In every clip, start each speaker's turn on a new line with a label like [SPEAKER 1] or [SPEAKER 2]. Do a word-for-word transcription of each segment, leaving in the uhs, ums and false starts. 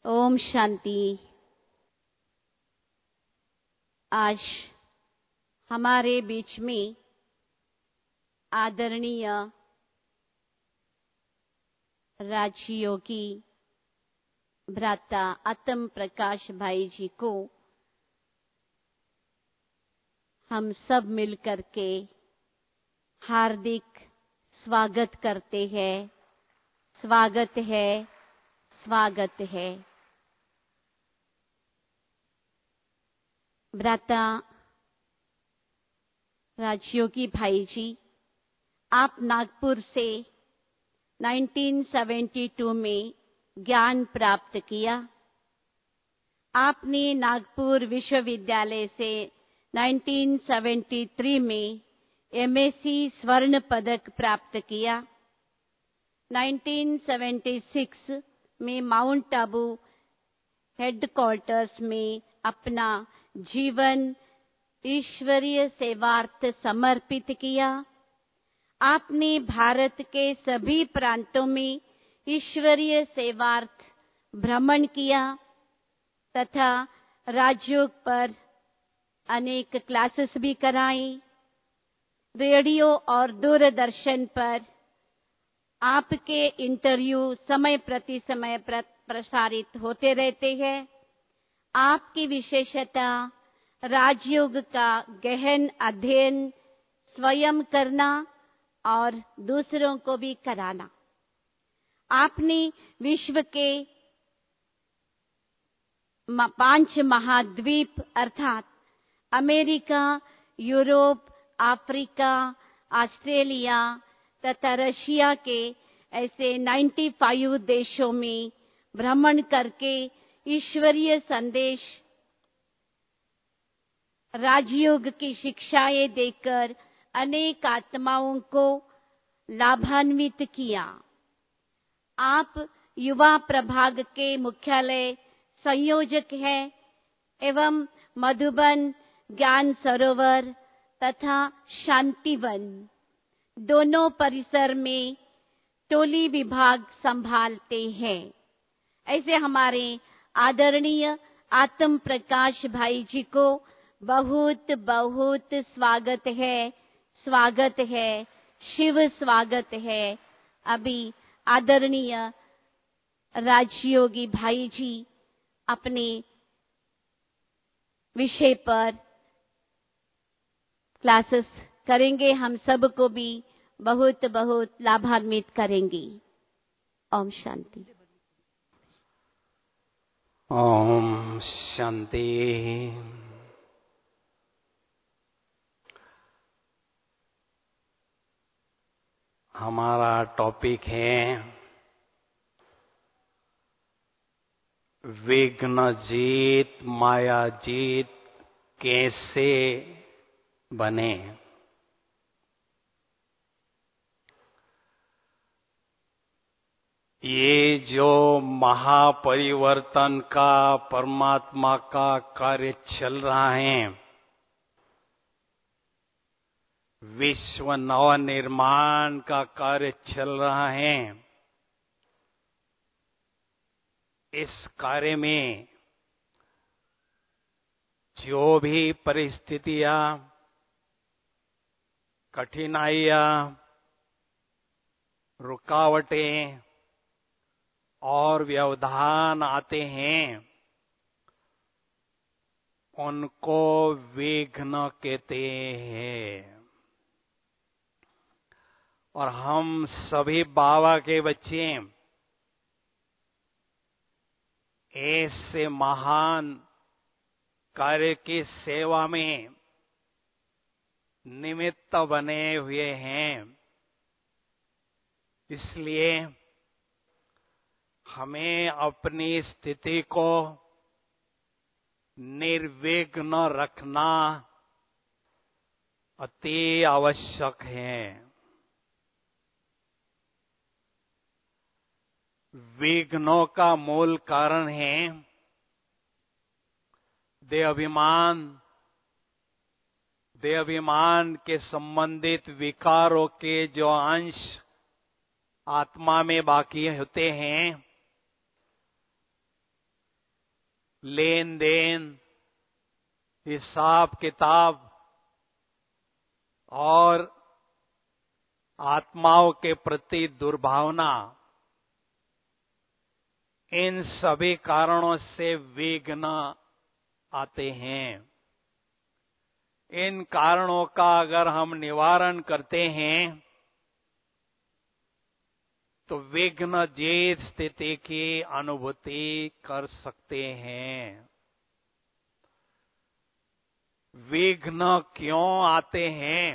[SPEAKER 1] ओम शांति। आज हमारे बीच में आदरणीय राजयोगी भ्राता आत्म प्रकाश भाई जी को हम सब मिलकर के हार्दिक स्वागत करते हैं। स्वागत है, स्वागत है। भ्राता राजयोगी भाई जी, आप नागपुर से उन्नीस सौ बहत्तर में ज्ञान प्राप्त किया। आपने नागपुर विश्वविद्यालय से उन्नीस सौ तिहत्तर में एमएससी स्वर्ण पदक प्राप्त किया। उन्नीस सौ छिहत्तर में माउंट आबू हेडक्वार्टर्स में अपना जीवन ईश्वरीय सेवार्थ समर्पित किया। आपने भारत के सभी प्रांतों में ईश्वरीय सेवार्थ भ्रमण किया तथा राजयोग पर अनेक क्लासेस भी कराई। रेडियो और दूरदर्शन पर आपके इंटरव्यू समय प्रति समय प्रसारित होते रहते हैं। आपकी विशेषता राजयोग का गहन अध्ययन स्वयं करना और दूसरों को भी कराना। आपने विश्व के पांच महाद्वीप अर्थात अमेरिका, यूरोप, अफ्रीका, ऑस्ट्रेलिया तथा रशिया के ऐसे पचानवे देशों में भ्रमण करके ईश्वरीय संदेश, राजयोग की शिक्षाएं देकर अनेक आत्माओं को लाभान्वित किया। आप युवा प्रभाग के मुख्यालय संयोजक हैं एवं मधुबन, ज्ञान सरोवर तथा शांतिवन दोनों परिसर में टोली विभाग संभालते हैं। ऐसे हमारे आदरणीय आत्म प्रकाश भाई जी को बहुत बहुत स्वागत है, स्वागत है, शिव स्वागत है। अभी आदरणीय राजयोगी भाई जी अपने विषय पर क्लासेस करेंगे, हम सबको भी बहुत बहुत लाभान्वित करेंगी। ओम शांति।
[SPEAKER 2] ओम शांति। हमारा टॉपिक है विघ्न जीत माया जीत कैसे बने। ये जो महापरिवर्तन का परमात्मा का कार्य चल रहा है, विश्व नव निर्माण का कार्य चल रहा है, इस कार्य में जो भी परिस्थितियां, कठिनाइयां, रुकावटें और व्यवधान आते हैं, उनको विघ्न कहते हैं। और हम सभी बाबा के बच्चे ऐसे महान कार्य की सेवा में निमित्त बने हुए हैं। इसलिए हमें अपनी स्थिति को निर्विघ्न रखना अति आवश्यक है। विघ्नों का मूल कारण है देहाभिमान, देहाभिमान के संबंधित विकारों के जो अंश आत्मा में बाकी होते हैं, लेन देन, हिसाब किताब और आत्माओं के प्रति दुर्भावना, इन सभी कारणों से विघ्न आते हैं। इन कारणों का अगर हम निवारण करते हैं तो विघ्न जीत स्थिति की अनुभूति कर सकते हैं। विघ्न क्यों आते हैं?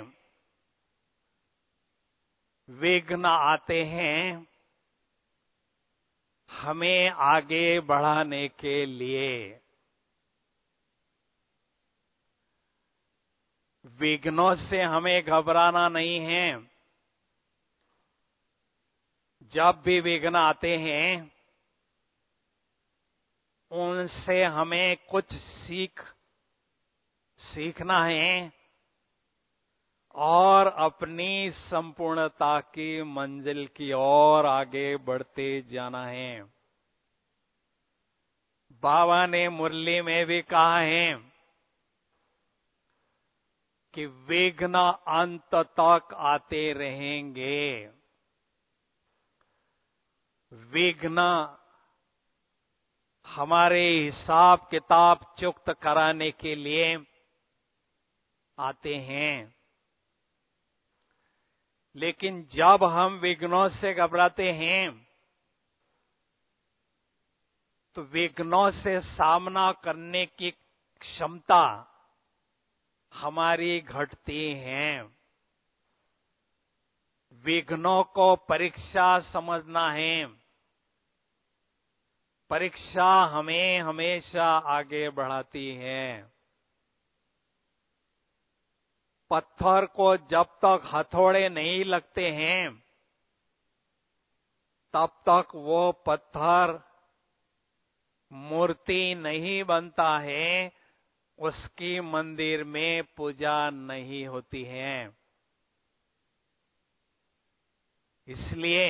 [SPEAKER 2] विघ्न आते हैं हमें आगे बढ़ाने के लिए। विघ्नों से हमें घबराना नहीं है। जब भी विघ्न आते हैं उनसे हमें कुछ सीख सीखना है और अपनी संपूर्णता की मंजिल की ओर आगे बढ़ते जाना है। बाबा ने मुरली में भी कहा है कि विघ्न अंत तक आते रहेंगे। विघ्न हमारे हिसाब किताब चुक्त कराने के लिए आते हैं, लेकिन जब हम विघ्नों से घबराते हैं तो विघ्नों से सामना करने की क्षमता हमारी घटती है। विघ्नों को परीक्षा समझना है। परीक्षा हमें हमेशा आगे बढ़ाती है। पत्थर को जब तक हथौड़े नहीं लगते हैं तब तक वो पत्थर मूर्ति नहीं बनता है, उसकी मंदिर में पूजा नहीं होती है। इसलिए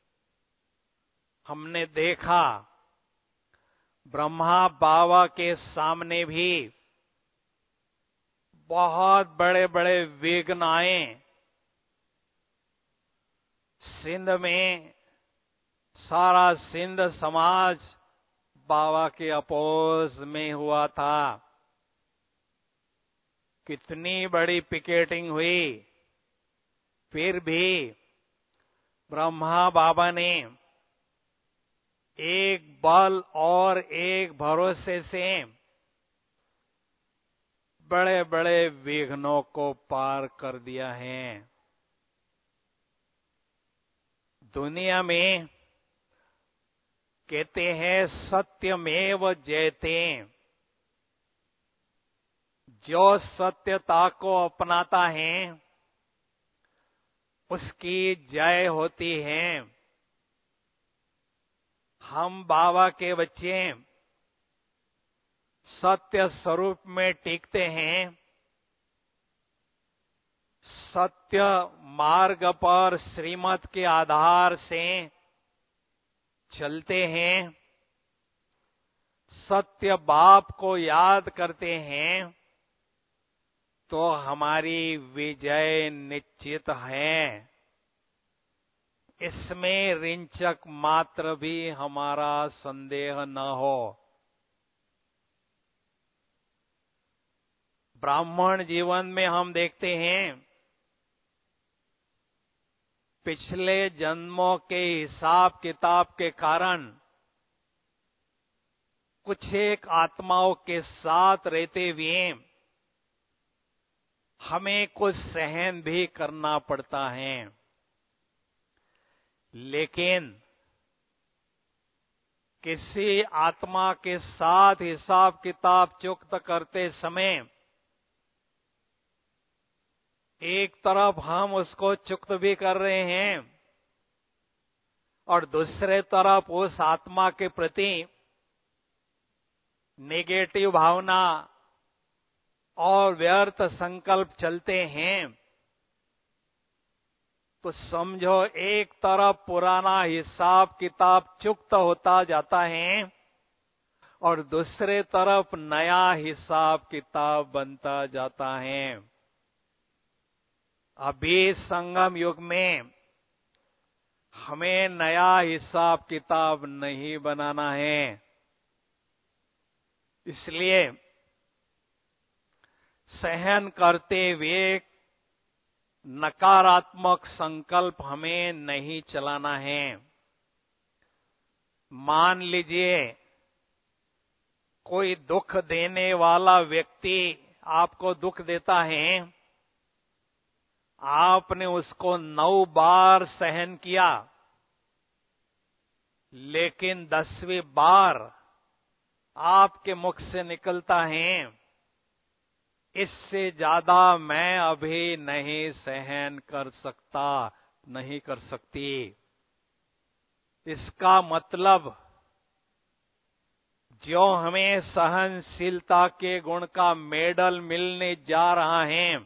[SPEAKER 2] हमने देखा ब्रह्मा बाबा के सामने भी बहुत बड़े बड़े विघ्न आए। सिंध में सारा सिंध समाज बाबा के अपोज में हुआ था। कितनी बड़ी पिकेटिंग हुई, फिर भी ब्रह्मा बाबा ने एक बल और एक भरोसे से बड़े बड़े विघ्नों को पार कर दिया है। दुनिया में कहते हैं सत्यमेव जयते। जो सत्यता को अपनाता है उसकी जय होती है। हम बाबा के बच्चे सत्य स्वरूप में टिकते हैं, सत्य मार्ग पर श्रीमत के आधार से चलते हैं, सत्य बाप को याद करते हैं, तो हमारी विजय निश्चित है। इसमें रिंचक मात्र भी हमारा संदेह न हो। ब्राह्मण जीवन में हम देखते हैं पिछले जन्मों के हिसाब किताब के कारण कुछ एक आत्माओं के साथ रहते हुए हमें कुछ सहन भी करना पड़ता है। लेकिन किसी आत्मा के साथ हिसाब किताब चुक्त करते समय एक तरफ हम उसको चुक्त भी कर रहे हैं और दूसरे तरफ उस आत्मा के प्रति नेगेटिव भावना और व्यर्थ संकल्प चलते हैं, तो समझो एक तरफ पुराना हिसाब किताब चुक्त होता जाता है और दूसरे तरफ नया हिसाब किताब बनता जाता है। अभी संगम युग में हमें नया हिसाब किताब नहीं बनाना है। इसलिए सहन करते हुए नकारात्मक संकल्प हमें नहीं चलाना है। मान लीजिए कोई दुख देने वाला व्यक्ति आपको दुख देता है, आपने उसको नौ बार सहन किया, लेकिन दसवीं बार आपके मुख से निकलता है, इससे ज्यादा मैं अभी नहीं सहन कर सकता, नहीं कर सकती। इसका मतलब जो हमें सहनशीलता के गुण का मेडल मिलने जा रहा है,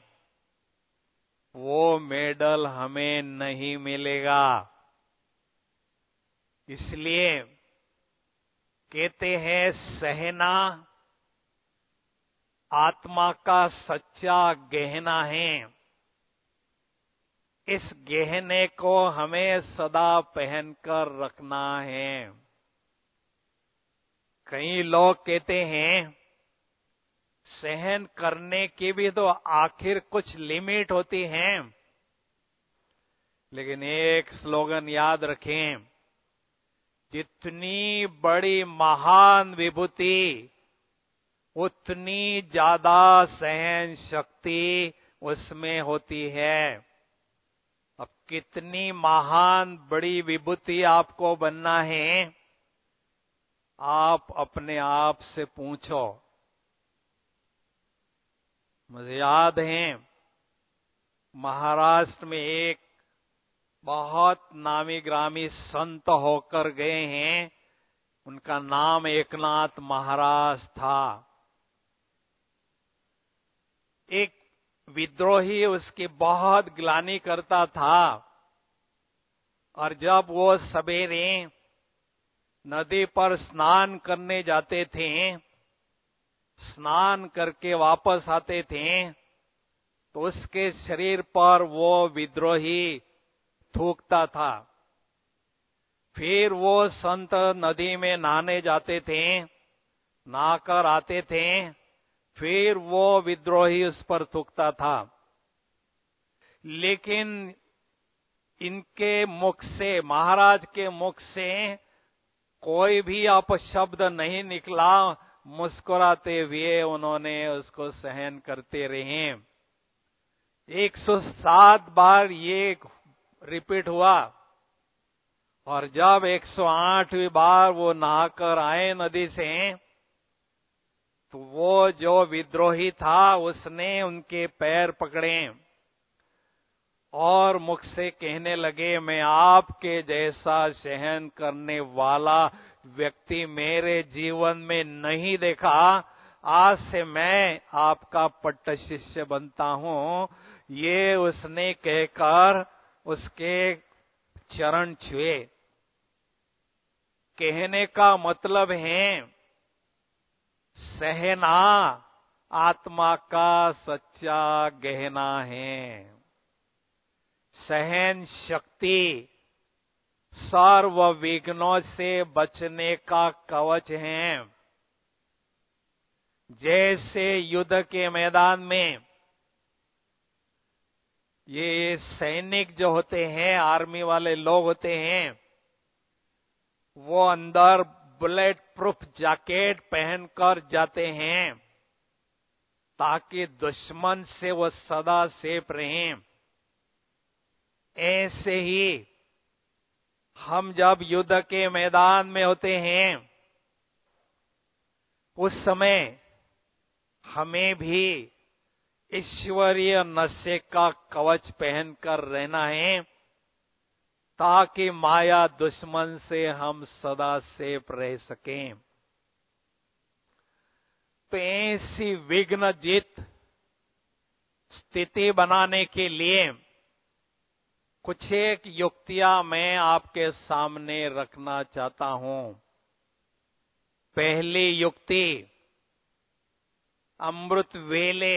[SPEAKER 2] वो मेडल हमें नहीं मिलेगा। इसलिए कहते हैं सहना आत्मा का सच्चा गहना है। इस गहने को हमें सदा पहनकर रखना है। कई लोग कहते हैं सहन करने की भी तो आखिर कुछ लिमिट होती है, लेकिन एक स्लोगन याद रखें, जितनी बड़ी महान विभूति उतनी ज्यादा सहन शक्ति उसमें होती है। अब कितनी महान बड़ी विभूति आपको बनना है, आप अपने आप से पूछो। मुझे याद है महाराष्ट्र में एक बहुत नामी ग्रामी संत होकर गए हैं, उनका नाम एकनाथ महाराज था। एक विद्रोही उसकी बहुत ग्लानि करता था, और जब वो सवेरे नदी पर स्नान करने जाते थे, स्नान करके वापस आते थे, तो उसके शरीर पर वो विद्रोही थूकता था। फिर वो संत नदी में नहाने जाते थे, नहाकर आते थे, फिर वो विद्रोही उस पर थूकता था। लेकिन इनके मुख से, महाराज के मुख से कोई भी अपशब्द नहीं निकला। मुस्कुराते हुए उन्होंने उसको सहन करते रहे। एक सौ सात बार ये रिपीट हुआ, और जब एक सौ आठवीं बार वो नहाकर आए नदी से, तो वो जो विद्रोही था उसने उनके पैर पकड़े और मुख से कहने लगे, मैं आपके जैसा सहन करने वाला व्यक्ति मेरे जीवन में नहीं देखा। आज से मैं आपका पट्ट शिष्य बनता हूं। ये उसने कहकर उसके चरण छुए। कहने का मतलब है सहना आत्मा का सच्चा गहना है। सहन शक्ति सर्व विघ्नों से बचने का कवच है। जैसे युद्ध के मैदान में ये सैनिक जो होते हैं, आर्मी वाले लोग होते हैं, वो अंदर बुलेट प्रूफ जैकेट पहनकर जाते हैं ताकि दुश्मन से वो सदा सेफ रहें। ऐसे ही हम जब युद्ध के मैदान में होते हैं, उस समय हमें भी ईश्वरीय नशे का कवच पहनकर रहना है, ताकि माया दुश्मन से हम सदा सेफ रह सकें। तो ऐसी विघ्न जीत स्थिति बनाने के लिए कुछ एक युक्तियां मैं आपके सामने रखना चाहता हूं। पहली युक्ति, अमृत वेले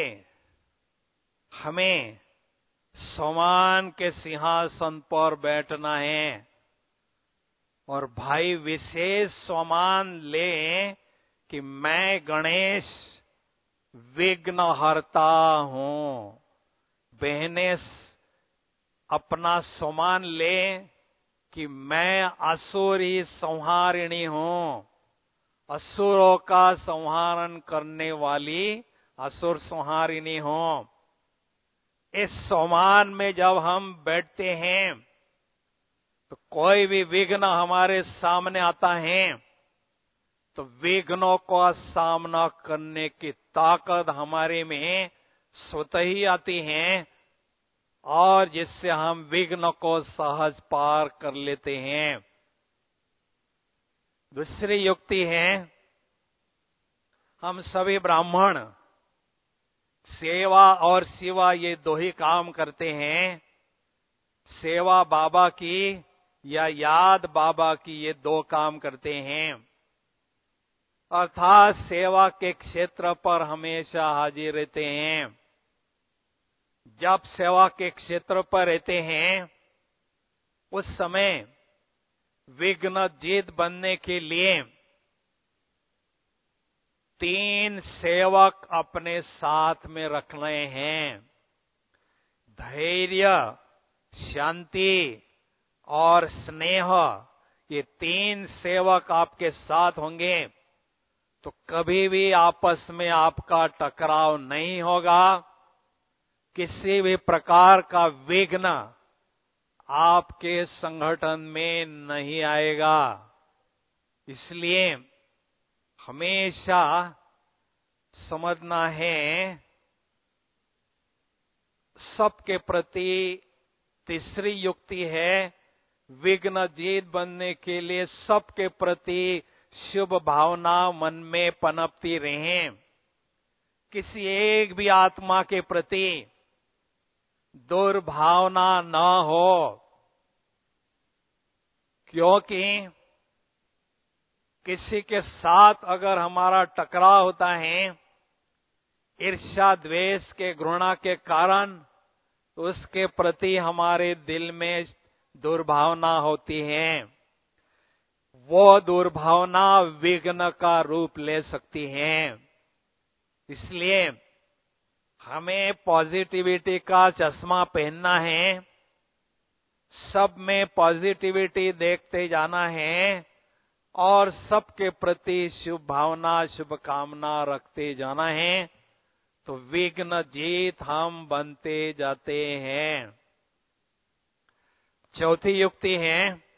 [SPEAKER 2] हमें सोमान के सिंहासन पर बैठना है और भाई विशेष सोमान लें कि मैं गणेश विघ्नहर्ता हूं। बहनें अपना सोमान लें कि मैं असुरी संहारिणी हूं, असुरों का संहारण करने वाली असुर संहारिणी हूं। इस सोमान में जब हम बैठते हैं तो कोई भी विघ्न हमारे सामने आता है तो विघ्नों का सामना करने की ताकत हमारे में स्वतः ही आती है और जिससे हम विघ्न को सहज पार कर लेते हैं। दूसरी युक्ति है, हम सभी ब्राह्मण सेवा और शिवा ये दो ही काम करते हैं। सेवा बाबा की या याद बाबा की, ये दो काम करते हैं। अर्थात सेवा के क्षेत्र पर हमेशा हाजिर रहते हैं। जब सेवा के क्षेत्र पर रहते हैं उस समय विघ्न जीत बनने के लिए तीन सेवक अपने साथ में रखने हैं। धैर्य, शांति और स्नेह, ये तीन सेवक आपके साथ होंगे तो कभी भी आपस में आपका टकराव नहीं होगा। किसी भी प्रकार का विघ्न आपके संगठन में नहीं आएगा। इसलिए हमेशा समझना है, सबके प्रति तीसरी युक्ति है, विघ्न जीत बनने के लिए सबके प्रति शुभ भावना मन में पनपती रहे। किसी एक भी आत्मा के प्रति दुर्भावना न हो, क्योंकि किसी के साथ अगर हमारा टकराव होता है ईर्ष्या, द्वेष के, घृणा के कारण, तो उसके प्रति हमारे दिल में दुर्भावना होती है। वो दुर्भावना विघ्न का रूप ले सकती है। इसलिए हमें पॉजिटिविटी का चश्मा पहनना है, सब में पॉजिटिविटी देखते जाना है और सबके प्रति शुभ भावना, शुभकामना रखते जाना है, तो विघ्न जीत हम बनते जाते हैं। चौथी युक्ति है,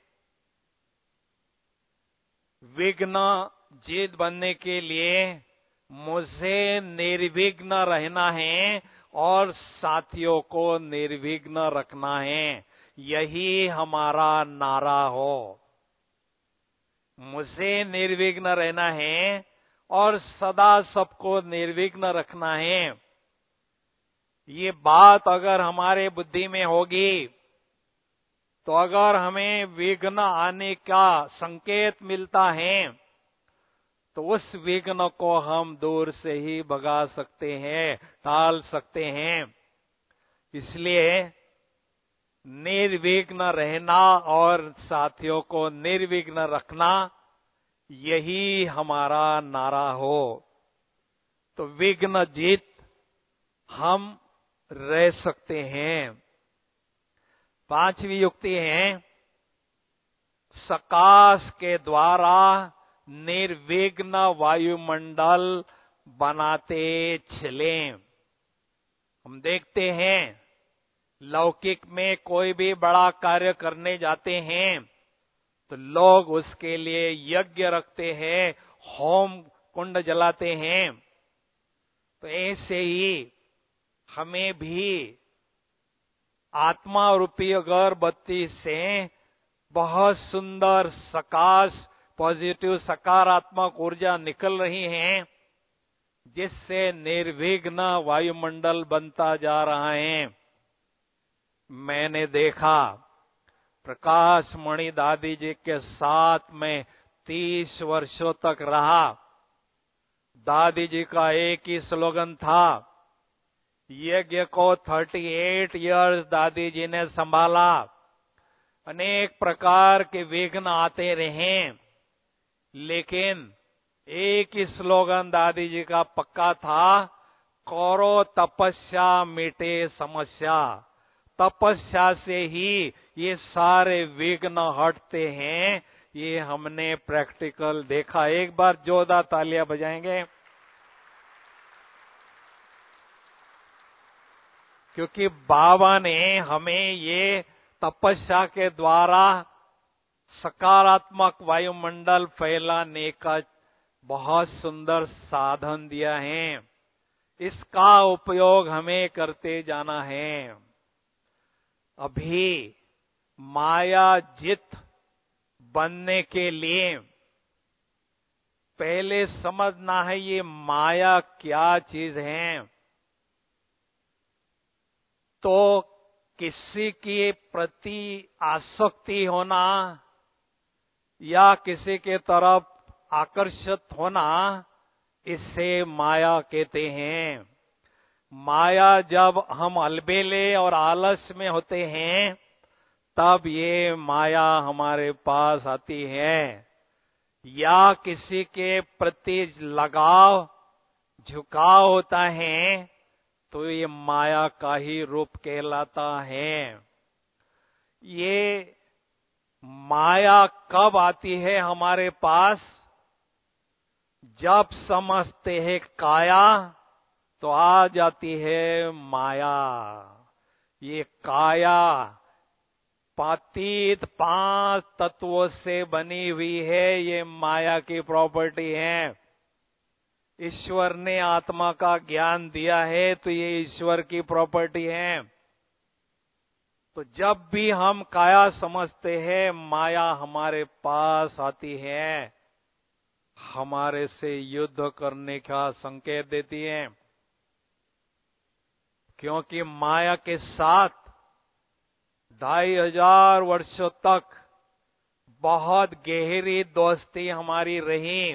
[SPEAKER 2] विघ्न जीत बनने के लिए मुझे निर्विघ्न रहना है और साथियों को निर्विघ्न रखना है। यही हमारा नारा हो। मुझे निर्विघ्न रहना है और सदा सबको निर्विघ्न रखना है। ये बात अगर हमारे बुद्धि में होगी तो अगर हमें विघ्न आने का संकेत मिलता है तो उस विघ्न को हम दूर से ही भगा सकते हैं, टाल सकते हैं। इसलिए निर्विघ्न रहना और साथियों को निर्विघ्न रखना, यही हमारा नारा हो तो विघ्न जीत हम रह सकते हैं। पांचवी युक्ति है, सकाश के द्वारा निर्विघ्न वायुमंडल बनाते चलें। हम देखते हैं लौकिक में कोई भी बड़ा कार्य करने जाते हैं तो लोग उसके लिए यज्ञ रखते हैं, होम कुंड जलाते हैं। तो ऐसे ही हमें भी आत्मा रूपी अगरबत्ती से बहुत सुंदर सकाश, पॉजिटिव सकारात्मक ऊर्जा निकल रही है, जिससे निर्विघ्न वायुमंडल बनता जा रहा है। मैंने देखा प्रकाश मणि दादी जी के साथ में तीस वर्षों तक रहा। दादी जी का एक ही स्लोगन था, यज्ञ को अड़तीस इयर्स दादी जी ने संभाला। अनेक प्रकार के विघ्न आते रहे, लेकिन एक ही स्लोगन दादी जी का पक्का था, करो तपस्या मिटे समस्या। तपस्या से ही ये सारे विघ्न हटते हैं। ये हमने प्रैक्टिकल देखा। एक बार जोरदार तालियां बजाएंगे, क्योंकि बाबा ने हमें ये तपस्या के द्वारा सकारात्मक वायुमंडल फैलाने का बहुत सुंदर साधन दिया है। इसका उपयोग हमें करते जाना है। अभी माया जित बनने के लिए पहले समझना है ये माया क्या चीज है। तो किसी के प्रति आसक्ति होना या किसी के तरफ आकर्षित होना, इसे माया कहते हैं। माया जब हम अलबेले और आलस में होते हैं, तब ये माया हमारे पास आती है। या किसी के प्रति लगाव झुकाव होता है, तो ये माया का ही रूप कहलाता है। ये माया कब आती है हमारे पास? जब समझते हैं काया, तो आ जाती है माया। ये काया पातीत पांच तत्वों से बनी हुई है। ये माया की प्रॉपर्टी है। ईश्वर ने आत्मा का ज्ञान दिया है, तो ये ईश्वर की प्रॉपर्टी है। तो जब भी हम काया समझते हैं, माया हमारे पास आती है, हमारे से युद्ध करने का संकेत देती है। क्योंकि माया के साथ ढाई हजार वर्षों तक बहुत गहरी दोस्ती हमारी रही,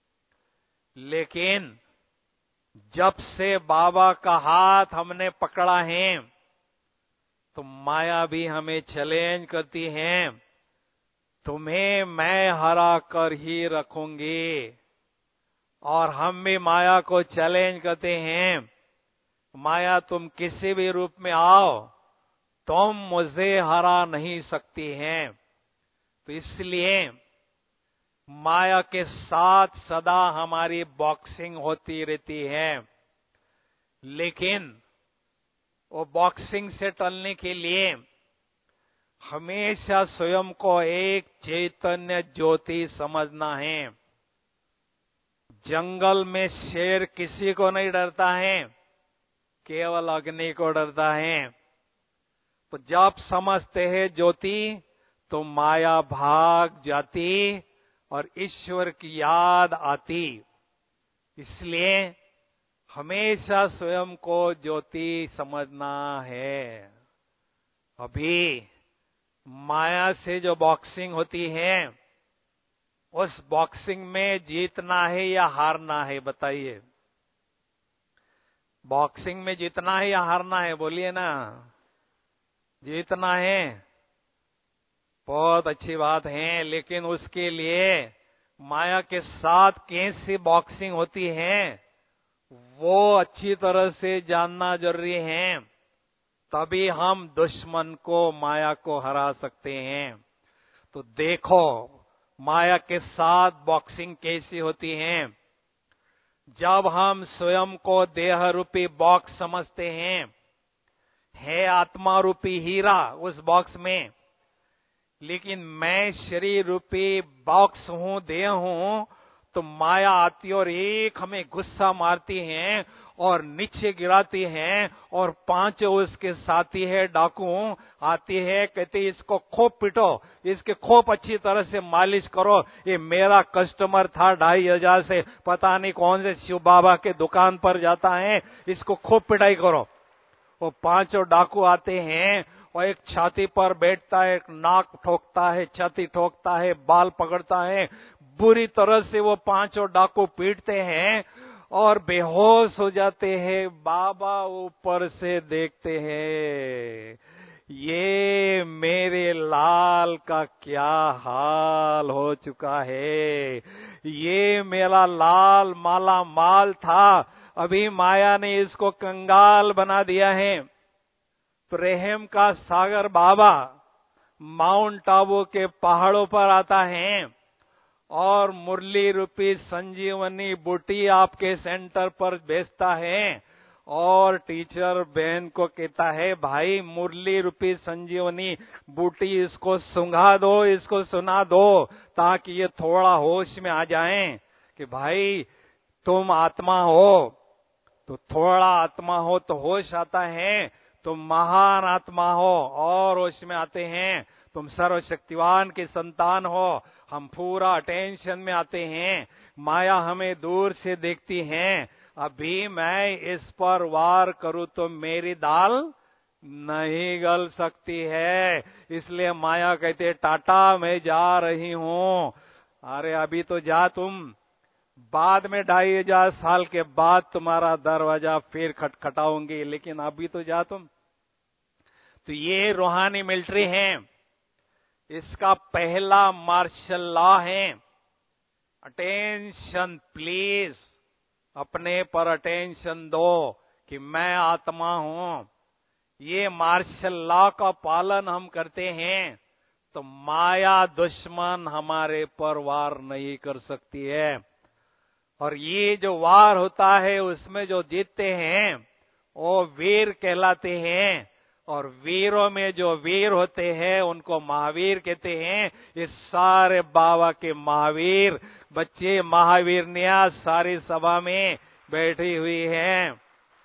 [SPEAKER 2] लेकिन जब से बाबा का हाथ हमने पकड़ा है, तो माया भी हमें चैलेंज करती है, तुम्हें मैं हरा कर ही रखूंगी। और हम भी माया को चैलेंज करते हैं, माया तुम किसी भी रूप में आओ, तुम मुझे हरा नहीं सकती हैं। तो इसलिए माया के साथ सदा हमारी बॉक्सिंग होती रहती है। लेकिन वो बॉक्सिंग से टलने के लिए हमेशा स्वयं को एक चैतन्य ज्योति समझना है। जंगल में शेर किसी को नहीं डरता है, केवल अग्नि को डरता है। तो जब समझते हैं ज्योति, तो माया भाग जाती और ईश्वर की याद आती। इसलिए हमेशा स्वयं को ज्योति समझना है। अभी माया से जो बॉक्सिंग होती है, उस बॉक्सिंग में जीतना है या हारना है, बताइए। बॉक्सिंग में जीतना है या हारना है, बोलिए ना। जीतना है, बहुत अच्छी बात है। लेकिन उसके लिए माया के साथ कैसी बॉक्सिंग होती है, वो अच्छी तरह से जानना जरूरी है। तभी हम दुश्मन को, माया को हरा सकते हैं। तो देखो माया के साथ बॉक्सिंग कैसी होती है। जब हम स्वयं को देह रूपी बॉक्स समझते हैं, है आत्मा रूपी हीरा उस बॉक्स में, लेकिन मैं शरीर रूपी बॉक्स हूं, देह हूं, तो माया आती और एक हमें गुस्सा मारती है और नीचे गिराती है, और पांच उसके साथी है डाकू आती है, कहती इसको खूब पिटो, इसके खूब अच्छी तरह से मालिश करो, ये मेरा कस्टमर था ढाई हजार से, पता नहीं कौन से शिव बाबा के दुकान पर जाता है, इसको खूब पिटाई करो। वो पांचों डाकू आते हैं और एक छाती पर बैठता है, एक नाक ठोकता है, छाती ठोकता है, बाल पकड़ता है, बुरी तरह से वो पांचों डाकू पीटते हैं और बेहोश हो जाते हैं। बाबा ऊपर से देखते हैं, ये मेरे लाल का क्या हाल हो चुका है। ये मेरा लाल माला माल था, अभी माया ने इसको कंगाल बना दिया है। प्रेम का सागर बाबा माउंट आबू के पहाड़ों पर आता है और मुरली रूपी संजीवनी बूटी आपके सेंटर पर भेजता है और टीचर बहन को कहता है, भाई मुरली रूपी संजीवनी बूटी इसको सुंघा दो, इसको सुना दो, ताकि ये थोड़ा होश में आ जाएं कि भाई तुम आत्मा हो। तो थोड़ा आत्मा हो तो होश आता है, तुम महान आत्मा हो और होश में आते हैं, तुम सर्वशक्तिवान की संतान हो, हम पूरा अटेंशन में आते हैं। माया हमें दूर से देखती है, अभी मैं इस पर वार करूं तो मेरी दाल नहीं गल सकती है, इसलिए माया कहते टाटा मैं जा रही हूं। अरे अभी तो जा तुम, बाद में ढाई हजार साल के बाद तुम्हारा दरवाजा फिर खटखटाऊंगी, लेकिन अभी तो जा तुम। तो ये रूहानी मिलिट्री है, इसका पहला मार्शल लॉ है, अटेंशन प्लीज, अपने पर अटेंशन दो कि मैं आत्मा हूं। ये मार्शल लॉ का पालन हम करते हैं तो माया दुश्मन हमारे पर वार नहीं कर सकती है। और ये जो वार होता है उसमें जो जीतते हैं वो वीर कहलाते हैं, और वीरों में जो वीर होते हैं उनको महावीर कहते हैं। इस सारे बाबा के महावीर बच्चे, महावीरनिया सारी सभा में बैठी हुई हैं।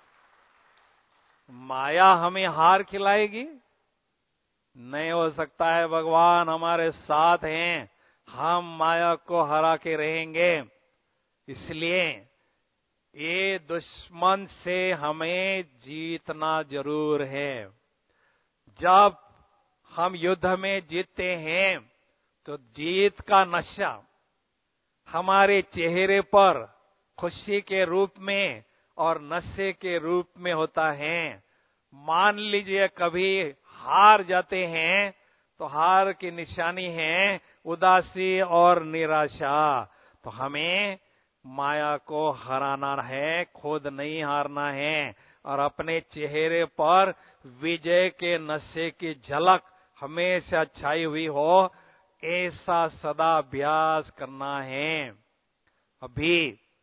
[SPEAKER 2] माया हमें हार खिलाएगी? नहीं हो सकता है, भगवान हमारे साथ हैं, हम माया को हरा के रहेंगे। इसलिए ये दुश्मन से हमें जीतना जरूर है। जब हम युद्ध में जीतते हैं तो जीत का नशा हमारे चेहरे पर खुशी के रूप में और नशे के रूप में होता है। मान लीजिए कभी हार जाते हैं तो हार की निशानी है उदासी और निराशा। तो हमें माया को हराना है, खुद नहीं हारना है, और अपने चेहरे पर विजय के नशे की झलक हमेशा छाई हुई हो, ऐसा सदा अभ्यास करना है। अभी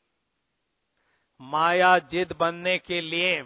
[SPEAKER 2] माया जिद बनने के लिए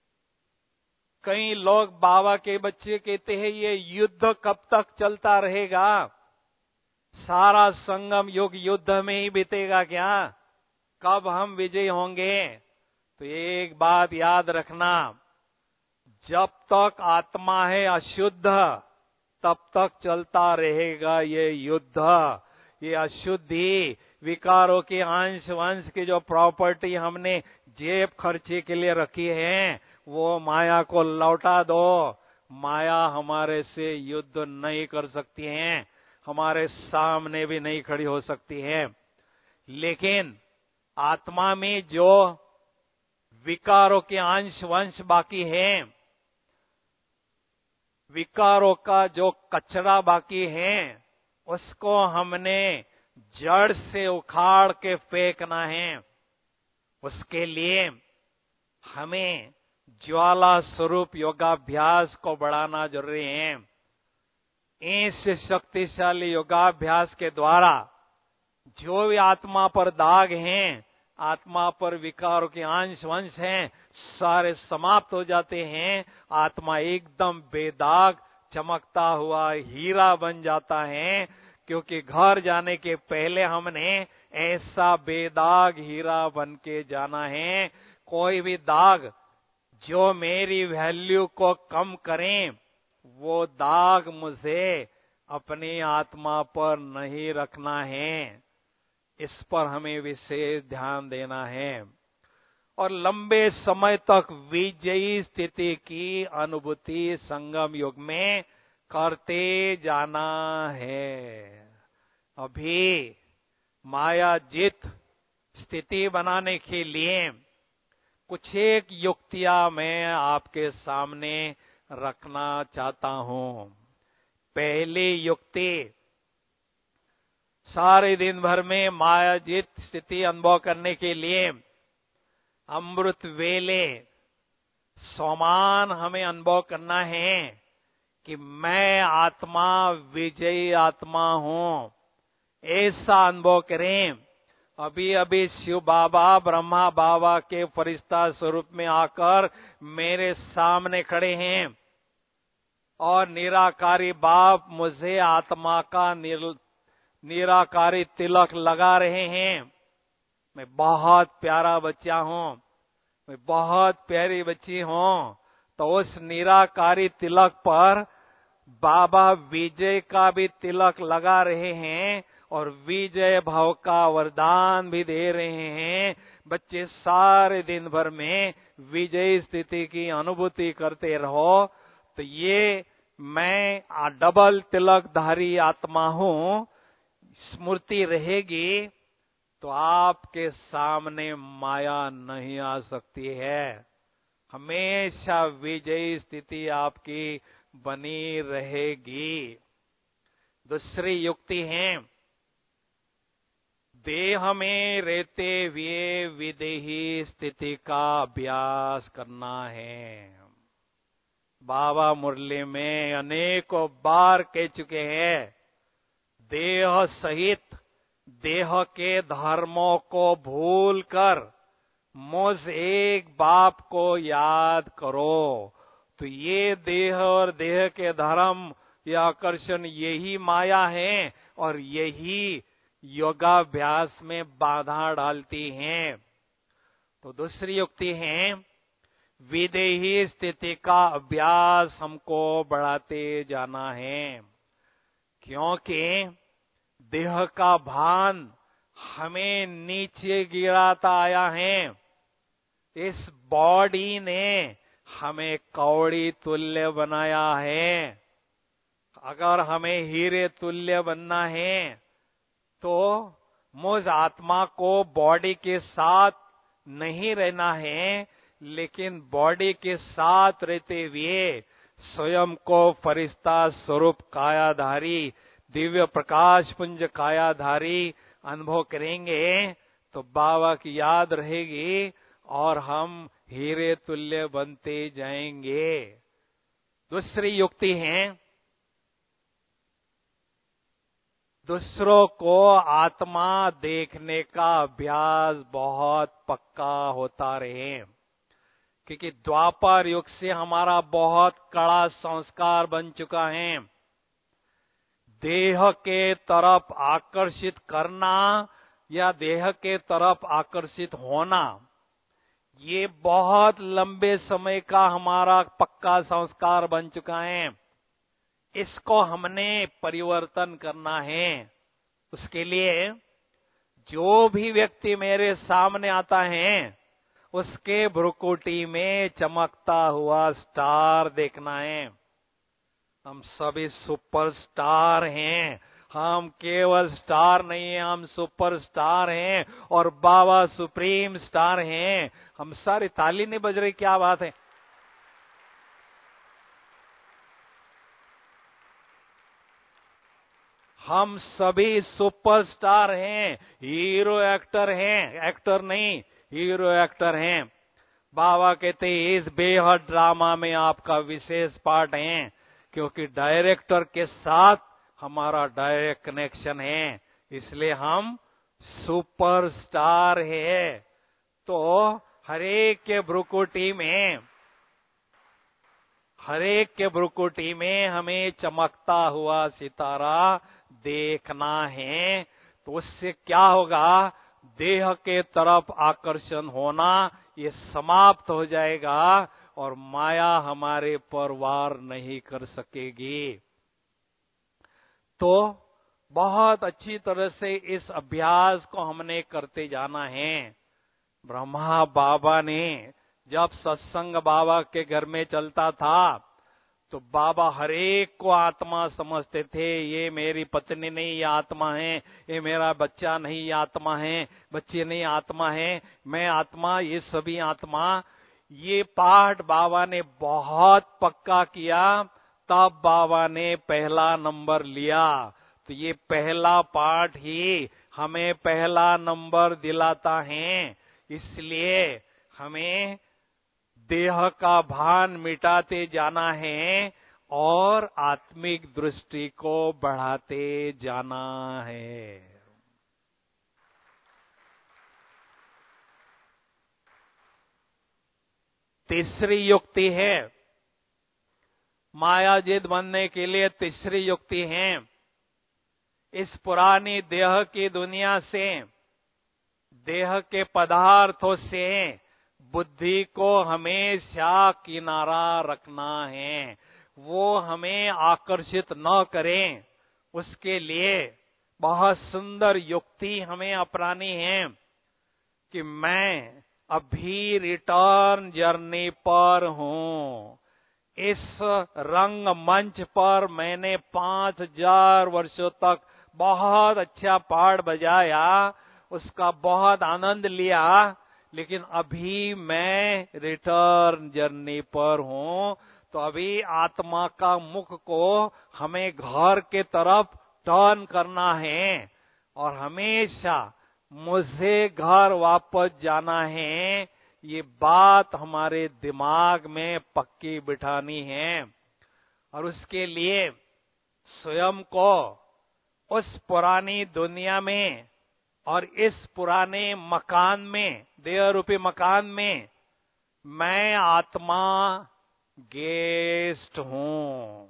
[SPEAKER 2] कई लोग बाबा के बच्चे कहते हैं, ये युद्ध कब तक चलता रहेगा? सारा संगम युग युद्ध में ही बीतेगा क्या? कब हम विजयी होंगे? तो एक बात याद रखना, जब तक आत्मा है अशुद्ध तब तक चलता रहेगा ये युद्ध। ये अशुद्धि विकारों के अंश वंश की जो प्रॉपर्टी हमने जेब खर्चे के लिए रखी है वो माया को लौटा दो। माया हमारे से युद्ध नहीं कर सकती है, हमारे सामने भी नहीं खड़ी हो सकती है। लेकिन आत्मा में जो विकारों के अंश वंश बाकी है, विकारों का जो कचरा बाकी है, उसको हमने जड़ से उखाड़ के फेंकना है। उसके लिए हमें ज्वाला स्वरूप योगाभ्यास को बढ़ाना जरूरी है। इस शक्तिशाली योगाभ्यास के द्वारा जो भी आत्मा पर दाग हैं, आत्मा पर विकारों के अंश वंश हैं, सारे समाप्त हो जाते हैं। आत्मा एकदम बेदाग चमकता हुआ हीरा बन जाता है, क्योंकि घर जाने के पहले हमने ऐसा बेदाग हीरा बन के जाना है। कोई भी दाग जो मेरी वैल्यू को कम करें, वो दाग मुझे अपनी आत्मा पर नहीं रखना है। इस पर हमें विशेष ध्यान देना है और लंबे समय तक विजयी स्थिति की अनुभूति संगम युग में करते जाना है। अभी मायाजित स्थिति बनाने के लिए कुछ एक युक्तियां मैं आपके सामने रखना चाहता हूं। पहली युक्ति, सारे दिन भर में मायाजित स्थिति अनुभव करने के लिए अमृत वेले समान हमें अनुभव करना है कि मैं आत्मा विजयी आत्मा हूं। ऐसा अनुभव करें। अभी अभी शिव बाबा ब्रह्मा बाबा के फरिश्ता स्वरूप में आकर मेरे सामने खड़े हैं और निराकारी बाप मुझे आत्मा का निराकारी तिलक लगा रहे हैं। मैं बहुत प्यारा बच्चा हूं, मैं बहुत प्यारी बच्ची हूं। तो उस निराकारी तिलक पर बाबा विजय का भी तिलक लगा रहे हैं और विजय भाव का वरदान भी दे रहे हैं। बच्चे सारे दिन भर में विजयी स्थिति की अनुभूति करते रहो। तो ये मैं डबल तिलकधारी आत्मा हूं, स्मृति रहेगी तो आपके सामने माया नहीं आ सकती है। हमेशा विजयी स्थिति आपकी बनी रहेगी। दूसरी युक्ति है, देह में रहते हुए विदेही स्थिति का अभ्यास करना है। बाबा मुरली में अनेकों बार कह चुके हैं, देह सहित देह के धर्मों को भूलकर मुझ एक बाप को याद करो। तो ये देह और देह के धर्म या आकर्षण यही माया है और यही योगाभ्यास में बाधा डालती हैं। तो दूसरी युक्ति है, विदेही स्थिति का अभ्यास हमको बढ़ाते जाना है, क्योंकि देह का भान हमें नीचे गिराता आया है। इस बॉडी ने हमें कौड़ी तुल्य बनाया है। अगर हमें हीरे तुल्य बनना है तो मुझ आत्मा को बॉडी के साथ नहीं रहना है, लेकिन बॉडी के साथ रहते हुए स्वयं को फरिश्ता स्वरूप कायाधारी दिव्य प्रकाश पुंज कायाधारी अनुभव करेंगे तो बाबा की याद रहेगी और हम हीरे तुल्य बनते जाएंगे। दूसरी युक्ति है, दूसरों को आत्मा देखने का अभ्यास बहुत पक्का होता रहे, क्योंकि द्वापर युग से हमारा बहुत कड़ा संस्कार बन चुका है। देह के तरफ आकर्षित करना या देह के तरफ आकर्षित होना, ये बहुत लंबे समय का हमारा पक्का संस्कार बन चुका है। इसको हमने परिवर्तन करना है। उसके लिए जो भी व्यक्ति मेरे सामने आता है उसके भ्रुकुटी में चमकता हुआ स्टार देखना है। हम सभी सुपरस्टार हैं। हम केवल स्टार नहीं हैं, हम सुपरस्टार हैं और बाबा सुप्रीम स्टार हैं। हम सारी ताली नहीं बज रही, क्या बात है। हम सभी सुपरस्टार हैं, हीरो एक्टर हैं, एक्टर नहीं हीरो एक्टर हैं। बाबा कहते हैं इस बेहद ड्रामा में आपका विशेष पार्ट है, क्योंकि डायरेक्टर के साथ हमारा डायरेक्ट कनेक्शन है, इसलिए हम सुपरस्टार है। तो हरेक के भ्रुकुटी में हरेक के भ्रुकुटी में हमें चमकता हुआ सितारा देखना है। तो उससे क्या होगा, देह के तरफ आकर्षण होना ये समाप्त हो जाएगा और माया हमारे पर वार नहीं कर सकेगी। तो बहुत अच्छी तरह से इस अभ्यास को हमने करते जाना है। ब्रह्मा बाबा ने जब सत्संग बाबा के घर में चलता था तो बाबा हरेक को आत्मा समझते थे। ये मेरी पत्नी नहीं, ये आत्मा है। ये मेरा बच्चा नहीं, ये आत्मा है। बच्चे नहीं, आत्मा है। मैं आत्मा, ये सभी आत्मा। ये पाठ बाबा ने बहुत पक्का किया, तब बाबा ने पहला नंबर लिया। तो ये पहला पाठ ही हमें पहला नंबर दिलाता है। इसलिए हमें देह का भान मिटाते जाना है और आत्मिक दृष्टि को बढ़ाते जाना है। तीसरी युक्ति है, मायाजित बनने के लिए तीसरी युक्ति है, इस पुरानी देह की दुनिया से, देह के पदार्थों से बुद्धि को हमेशा किनारा रखना है। वो हमें आकर्षित न करें, उसके लिए बहुत सुंदर युक्ति हमें अपनानी है कि मैं अभी रिटर्न जर्नी पर हूँ। इस रंग मंच पर मैंने पांच हजार वर्षों तक बहुत अच्छा पाठ बजाया, उसका बहुत आनंद लिया, लेकिन अभी मैं रिटर्न जर्नी पर हूँ। तो अभी आत्मा का मुख को हमें घर के तरफ टर्न करना है और हमेशा मुझे घर वापस जाना है। ये बात हमारे दिमाग में पक्की बिठानी है और उसके लिए स्वयं को उस पुरानी दुनिया में और इस पुराने मकान में, देह रूपी मकान में, मैं आत्मा गेस्ट हूँ।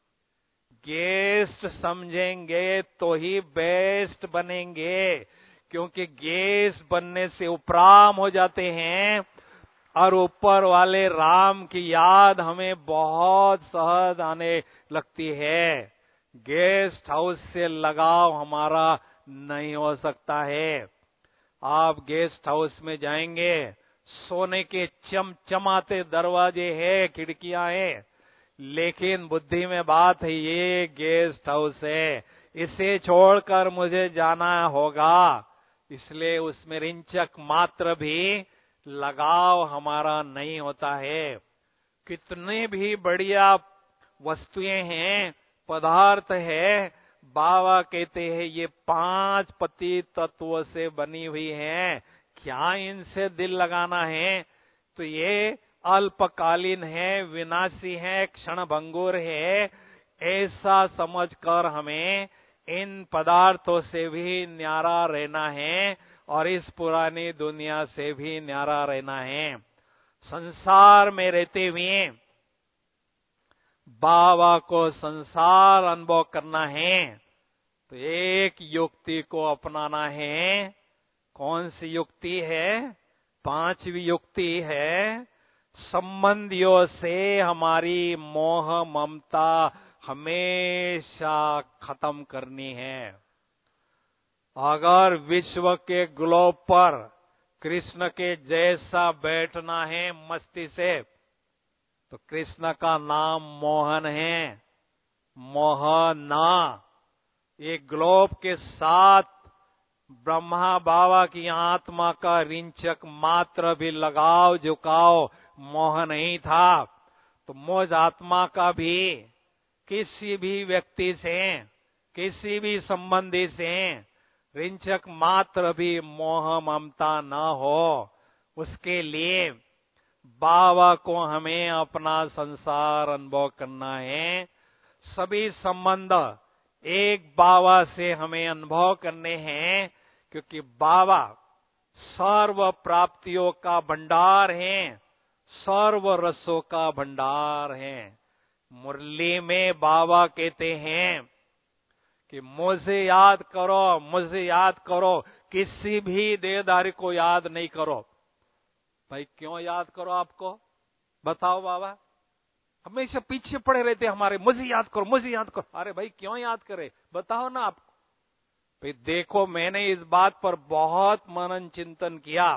[SPEAKER 2] गेस्ट समझेंगे तो ही बेस्ट बनेंगे, क्योंकि गेस्ट बनने से उपराम हो जाते हैं और ऊपर वाले राम की याद हमें बहुत सहज आने लगती है। गेस्ट हाउस से लगाव हमारा नहीं हो सकता है। आप गेस्ट हाउस में जाएंगे, सोने के चमचमाते दरवाजे हैं, खिड़कियां हैं, लेकिन बुद्धि में बात है ये गेस्ट हाउस है, इसे छोड़कर मुझे जाना होगा। इसलिए उसमें रिंचक मात्र भी लगाव हमारा नहीं होता है। कितने भी बढ़िया वस्तुएं हैं, पदार्थ है, बाबा कहते हैं ये पांच पति तत्व से बनी हुई है, क्या इनसे दिल लगाना है? तो ये अल्पकालीन है, विनाशी है, क्षण भंगुर है, ऐसा समझकर हमें इन पदार्थों से भी न्यारा रहना है और इस पुरानी दुनिया से भी न्यारा रहना है। संसार में रहते हुए बाबा को संसार अनुभव करना है तो एक युक्ति को अपनाना है। कौन सी युक्ति है? पांचवी युक्ति है, संबंधियों से हमारी मोह ममता हमेशा खत्म करनी है। अगर विश्व के ग्लोब पर कृष्ण के जैसा बैठना है मस्ती से, तो कृष्ण का नाम मोहन है, मोहना। ये ग्लोब के साथ ब्रह्मा बाबा की आत्मा का रिंचक मात्र भी लगाव झुकाव मोह नहीं था। तो मुझ आत्मा का भी किसी भी व्यक्ति से, किसी भी संबंधी से रिंचक मात्र भी मोह ममता न हो, उसके लिए बाबा को हमें अपना संसार अनुभव करना है। सभी संबंध एक बाबा से हमें अनुभव करने हैं, क्योंकि बाबा सर्व प्राप्तियों का भंडार है, सर्व रसों का भंडार है। मुरली में बाबा कहते हैं कि मुझे याद करो, मुझे याद करो, किसी भी देहधारी को याद नहीं करो। भाई क्यों याद करो आपको? बताओ बाबा। हमेशा पीछे पड़े रहते हमारे, मुझे याद करो, मुझे याद करो। अरे भाई क्यों याद करे? बताओ ना आपको। भाई देखो, मैंने इस बात पर बहुत मनन चिंतन किया।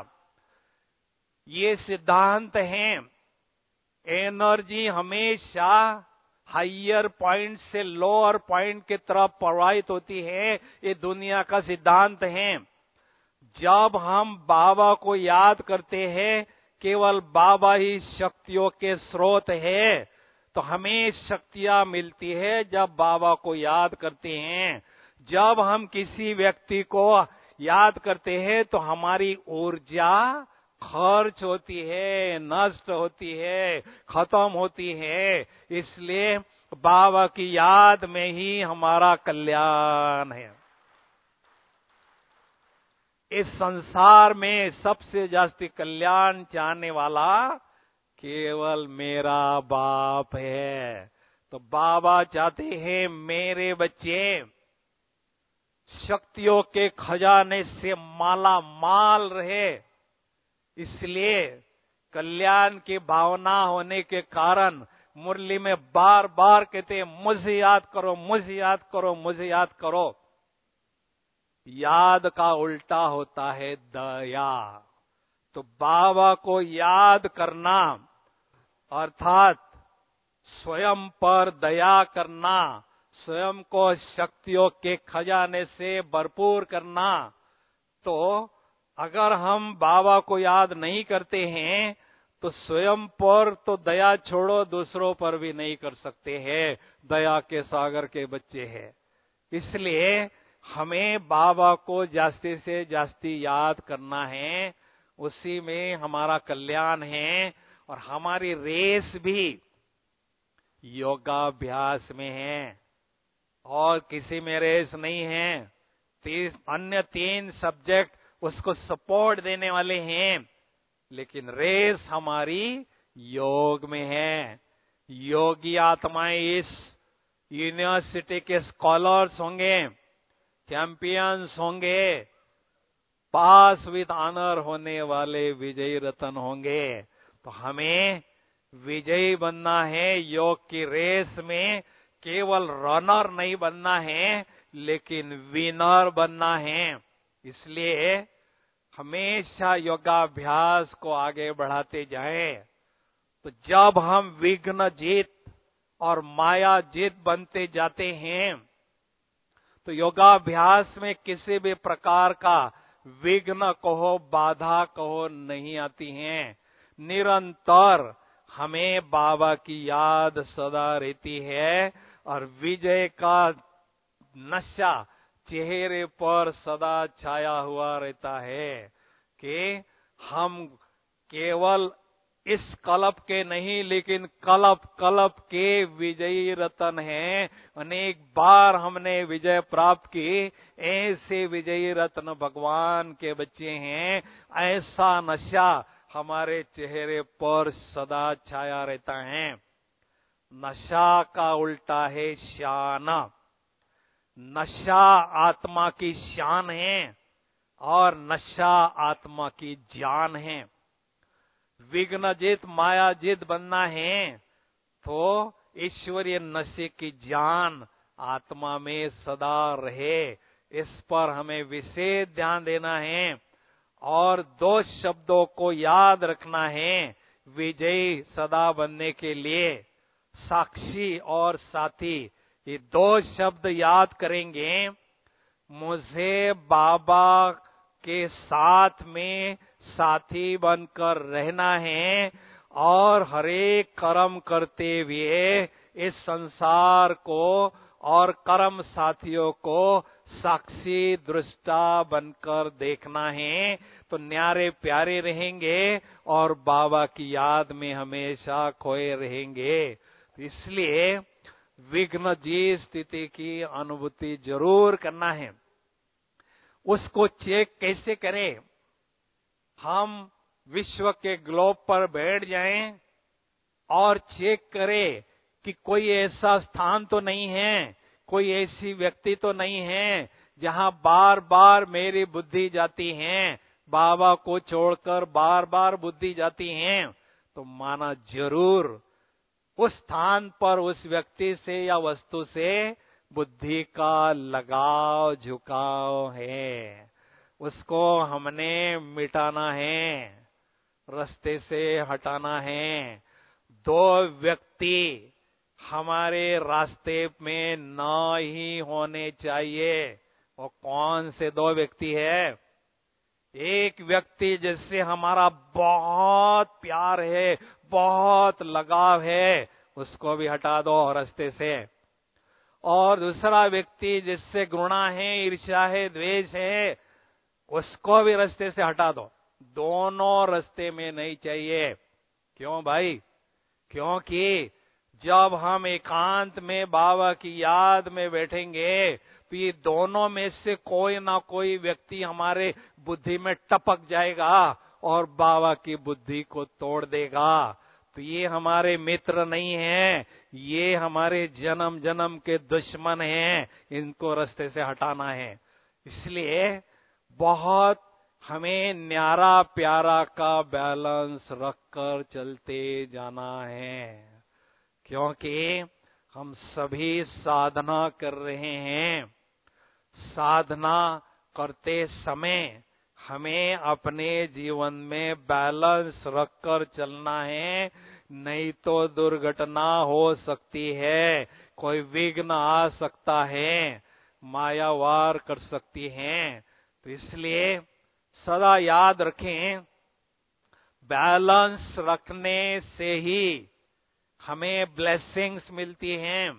[SPEAKER 2] ये सिद्धांत है, एनर्जी हमेशा हायर पॉइंट से लोअर पॉइंट की तरफ प्रवाहित होती है। ये दुनिया का सिद्धांत है। जब हम बाबा को याद करते हैं, केवल बाबा ही शक्तियों के स्रोत है, तो हमें शक्तियां मिलती है जब बाबा को याद करते हैं। जब हम किसी व्यक्ति को याद करते हैं तो हमारी ऊर्जा खर्च होती है, नष्ट होती है, खत्म होती है। इसलिए बाबा की याद में ही हमारा कल्याण है। इस संसार में सबसे जास्ती कल्याण चाहने वाला केवल मेरा बाप है। तो बाबा चाहते हैं मेरे बच्चे शक्तियों के खजाने से माला माल रहे। इसलिए कल्याण की भावना होने के कारण मुरली में बार बार कहते हैं, मुझे याद करो, मुझे याद करो, मुझे याद करो। याद का उल्टा होता है दया। तो बाबा को याद करना अर्थात स्वयं पर दया करना, स्वयं को शक्तियों के खजाने से भरपूर करना। तो अगर हम बाबा को याद नहीं करते हैं तो स्वयं पर तो दया छोड़ो, दूसरों पर भी नहीं कर सकते हैं। दया के सागर के बच्चे हैं। इसलिए हमें बाबा को जास्ती से जास्ती याद करना है। उसी में हमारा कल्याण है। और हमारी रेस भी योगाभ्यास में है और किसी में रेस नहीं है। तीस अन्य तीन सब्जेक्ट उसको सपोर्ट देने वाले हैं, लेकिन रेस हमारी योग में है। योगी आत्माएं इस यूनिवर्सिटी के स्कॉलर्स होंगे, चैंपियंस होंगे, पास विद ऑनर होने वाले विजयी रतन होंगे। तो हमें विजयी बनना है। योग की रेस में केवल रनर नहीं बनना है, लेकिन विनर बनना है। इसलिए हमेशा योगाभ्यास को आगे बढ़ाते जाएं। तो जब हम विघ्न जीत और माया जीत बनते जाते हैं तो योगाभ्यास में किसी भी प्रकार का विघ्न कहो, बाधा कहो नहीं आती हैं। निरंतर हमें बाबा की याद सदा रहती है और विजय का नशा चेहरे पर सदा छाया हुआ रहता है कि हम केवल इस कल्प के नहीं, लेकिन कल्प कल्प के विजयी रतन हैं। अनेक बार हमने विजय प्राप्त की। ऐसे विजयी रत्न भगवान के बच्चे हैं। ऐसा नशा हमारे चेहरे पर सदा छाया रहता है। नशा का उल्टा है शान। नशा आत्मा की शान है और नशा आत्मा की जान है। विघ्न जित माया जित बनना है तो ईश्वरीय नशे की जान आत्मा में सदा रहे। इस पर हमें विशेष ध्यान देना है और दो शब्दों को याद रखना है विजयी सदा बनने के लिए। साक्षी और साथी, ये दो शब्द याद करेंगे। मुझे बाबा के साथ में साथी बनकर रहना है और हरेक कर्म करते हुए इस संसार को और कर्म साथियों को साक्षी दृष्टा बनकर देखना है। तो न्यारे प्यारे रहेंगे और बाबा की याद में हमेशा खोए रहेंगे। इसलिए विघ्न जी स्थिति की अनुभूति जरूर करना है। उसको चेक कैसे करें? हम विश्व के ग्लोब पर बैठ जाएं और चेक करें कि कोई ऐसा स्थान तो नहीं है, कोई ऐसी व्यक्ति तो नहीं है जहां बार बार मेरी बुद्धि जाती है। बाबा को छोड़कर बार बार बुद्धि जाती है। तो माना जरूर उस स्थान पर उस व्यक्ति से या वस्तु से बुद्धि का लगाव झुकाव है। उसको हमने मिटाना है, रास्ते से हटाना है। दो व्यक्ति हमारे रास्ते में न ही होने चाहिए। वो कौन से दो व्यक्ति है? एक व्यक्ति जिससे हमारा बहुत प्यार है, बहुत लगाव है, उसको भी हटा दो रास्ते से। और दूसरा व्यक्ति जिससे घृणा है, ईर्ष्या है, द्वेष है, उसको भी रास्ते से हटा दो। दोनों रास्ते में नहीं चाहिए। क्यों भाई? क्योंकि जब हम एकांत में बाबा की याद में बैठेंगे तो ये दोनों में से कोई ना कोई व्यक्ति हमारे बुद्धि में टपक जाएगा और बाबा की बुद्धि को तोड़ देगा। तो ये हमारे मित्र नहीं हैं, ये हमारे जन्म जन्म के दुश्मन हैं। इनको रास्ते से हटाना है। इसलिए बहुत हमें न्यारा प्यारा का बैलेंस रखकर चलते जाना है, क्योंकि हम सभी साधना कर रहे हैं। साधना करते समय हमें अपने जीवन में बैलेंस रखकर चलना है, नहीं तो दुर्घटना हो सकती है, कोई विघ्न आ सकता है, माया वार कर सकती हैं। तो इसलिए सदा याद रखें, बैलेंस रखने से ही हमें ब्लेसिंग्स मिलती हैं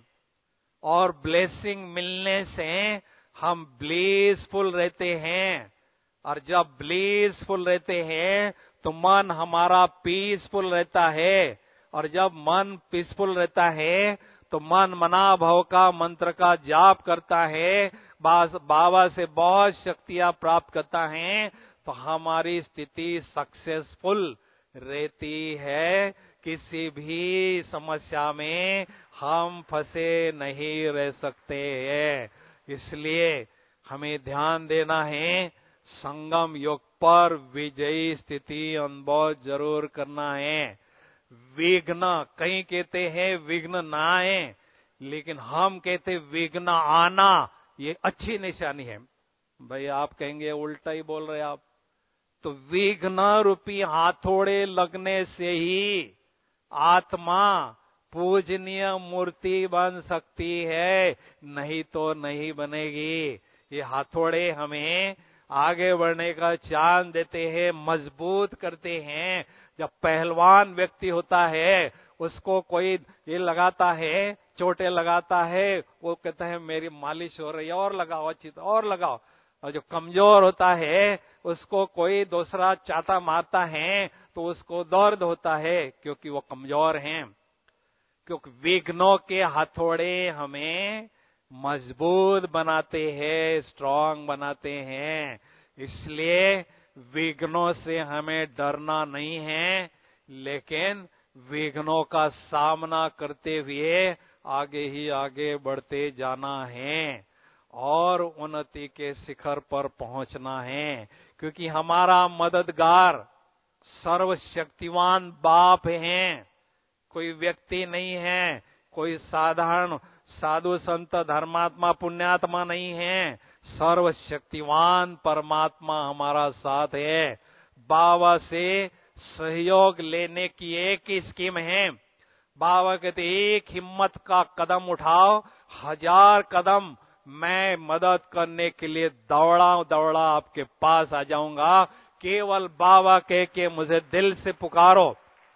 [SPEAKER 2] और ब्लेसिंग मिलने से हम ब्लीसफुल रहते हैं। और जब ब्लीसफुल रहते हैं तो मन हमारा पीसफुल रहता है, और जब मन पीसफुल रहता है तो मन मना भव का मंत्र का जाप करता है, बाबा से बहुत शक्तियां प्राप्त करता है, तो हमारी स्थिति सक्सेसफुल रहती है। किसी भी समस्या में हम फंसे नहीं रह सकते हैं। इसलिए हमें ध्यान देना है, संगम योग पर विजयी स्थिति अनुभव जरूर करना है। विघ्न, कहीं कहते हैं विघ्न ना आए, लेकिन हम कहते विघ्न आना, ये अच्छी निशानी है। भाई आप कहेंगे उल्टा ही बोल रहे आप। तो विघ्न रूपी हाथोड़े लगने से ही आत्मा पूजनीय मूर्ति बन सकती है, नहीं तो नहीं बनेगी। ये हाथोड़े हमें आगे बढ़ने का चांस देते हैं, मजबूत करते हैं। जब पहलवान व्यक्ति होता है, उसको कोई ये लगाता है, चोटें लगाता है, वो कहता है मेरी मालिश हो रही है, और लगाओ, अच्छी तो और लगाओ। और जो कमजोर होता है उसको कोई दूसरा चाटा मारता है तो उसको दर्द होता है, क्योंकि वो कमजोर हैं। क्योंकि विघ्नों के हथौड़े हमें मजबूत बनाते हैं, स्ट्रांग बनाते हैं। इसलिए विघ्नों से हमें डरना नहीं है, लेकिन विघ्नों का सामना करते हुए आगे ही आगे बढ़ते जाना है और उन्नति के शिखर पर पहुंचना है। क्योंकि हमारा मददगार सर्वशक्तिवान बाप हैं, कोई व्यक्ति नहीं है, कोई साधारण साधु संत धर्मात्मा पुण्यात्मा नहीं है। सर्वशक्तिवान परमात्मा हमारा साथ है। बाबा से सहयोग लेने की एक ही स्कीम है। बाबा कहते एक हिम्मत का कदम उठाओ, हजार कदम मैं मदद करने के लिए दौड़ा दौड़ा आपके पास आ जाऊंगा। केवल बाबा कह के मुझे दिल से पुकारो।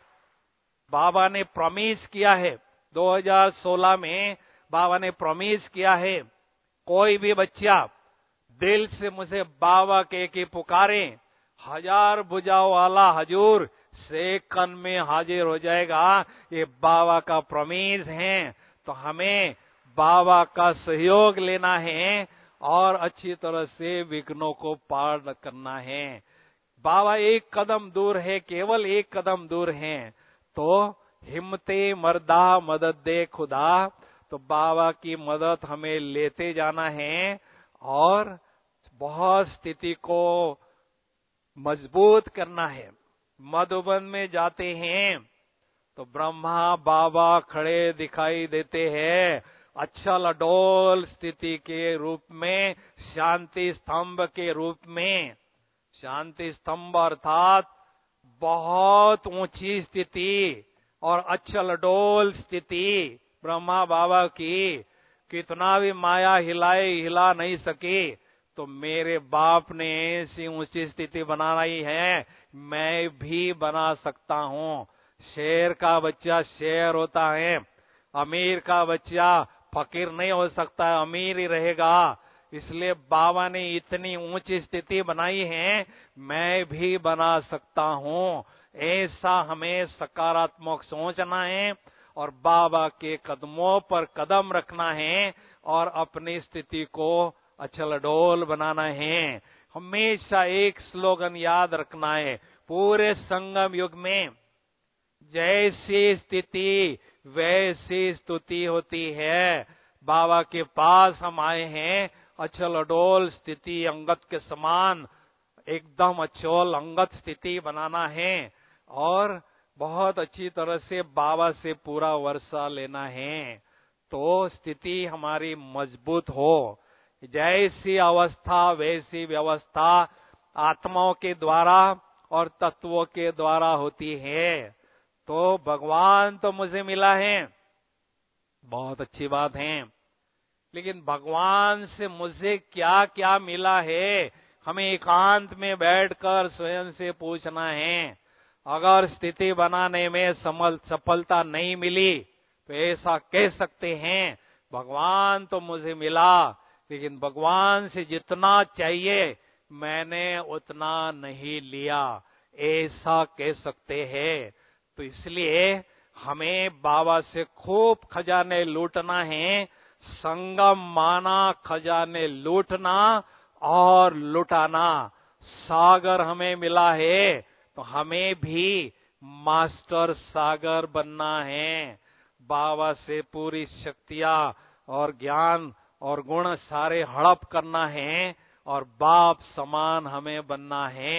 [SPEAKER 2] बाबा ने प्रॉमिस किया है, दो हज़ार सोलह में बाबा ने प्रॉमिस किया है, कोई भी बच्चा दिल से मुझे बाबा कह के पुकारे, हजार भुजाओं वाला हजूर सेकंड में हाजिर हो जाएगा। ये बाबा का प्रॉमिस है। तो हमें बाबा का सहयोग लेना है और अच्छी तरह से विघ्नों को पार करना है। बाबा एक कदम दूर है, केवल एक कदम दूर है। तो हिम्मते मर्दा मदद दे खुदा, तो बाबा की मदद हमें लेते जाना है और बहुत स्थिति को मजबूत करना है। मधुबन में जाते हैं तो ब्रह्मा बाबा खड़े दिखाई देते हैं, अचल अडोल स्थिति के रूप में, शांति स्तंभ के रूप में। शांति स्तंभ अर्थात बहुत ऊंची स्थिति और अचल अडोल स्थिति, ब्रह्मा बाबा की कितना भी माया हिलाए हिला नहीं सकी, तो मेरे बाप ने ऐसी ऊंची स्थिति बनाई है, मैं भी बना सकता हूँ। शेर का बच्चा शेर होता है, अमीर का बच्चा फकीर नहीं हो सकता है, अमीर ही रहेगा। इसलिए बाबा ने इतनी ऊंची स्थिति बनाई है, मैं भी बना सकता हूँ। ऐसा हमें सकारात्मक सोचना है और बाबा के कदमों पर कदम रखना है और अपनी स्थिति को अचल डोल बनाना है। हमेशा एक स्लोगन याद रखना है, पूरे संगम युग में जैसी स्थिति वैसी स्तुति होती है। बाबा के पास हम आए हैं, अचल अडोल स्थिति अंगत के समान एकदम अचल अंगत स्थिति बनाना है और बहुत अच्छी तरह से बाबा से पूरा वर्षा लेना है, तो स्थिति हमारी मजबूत हो। जैसी अवस्था वैसी व्यवस्था आत्माओं के द्वारा और तत्वों के द्वारा होती है। तो भगवान तो मुझे मिला है, बहुत अच्छी बात है, लेकिन भगवान से मुझे क्या क्या मिला है, हमें एकांत में बैठकर स्वयं से पूछना है। अगर स्थिति बनाने में सफलता नहीं मिली तो ऐसा कह सकते हैं, भगवान तो मुझे मिला, लेकिन भगवान से जितना चाहिए मैंने उतना नहीं लिया, ऐसा कह सकते हैं। तो इसलिए हमें बाबा से खूब खजाने लूटना है, संगम माना खजाने लूटना और लुटाना। सागर हमें मिला है तो हमें भी मास्टर सागर बनना है। बाबा से पूरी शक्तियां और ज्ञान और गुण सारे हड़प करना है और बाप समान हमें बनना है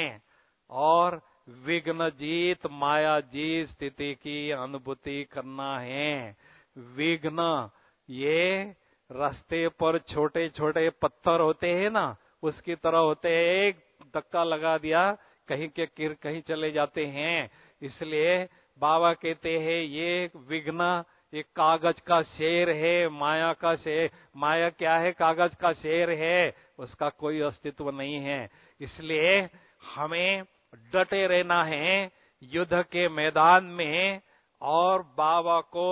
[SPEAKER 2] और विघ्न जीत माया जीत स्थिति की अनुभूति करना है। विघ्न ये रास्ते पर छोटे छोटे पत्थर होते हैं ना, उसकी तरह होते हैं, एक धक्का लगा दिया कहीं के किर कहीं चले जाते हैं। इसलिए बाबा कहते हैं ये विघ्न एक कागज का शेर है, माया का शेर। माया क्या है? कागज का शेर है, उसका कोई अस्तित्व नहीं है। इसलिए हमें डटे रहना है युद्ध के मैदान में और बाबा को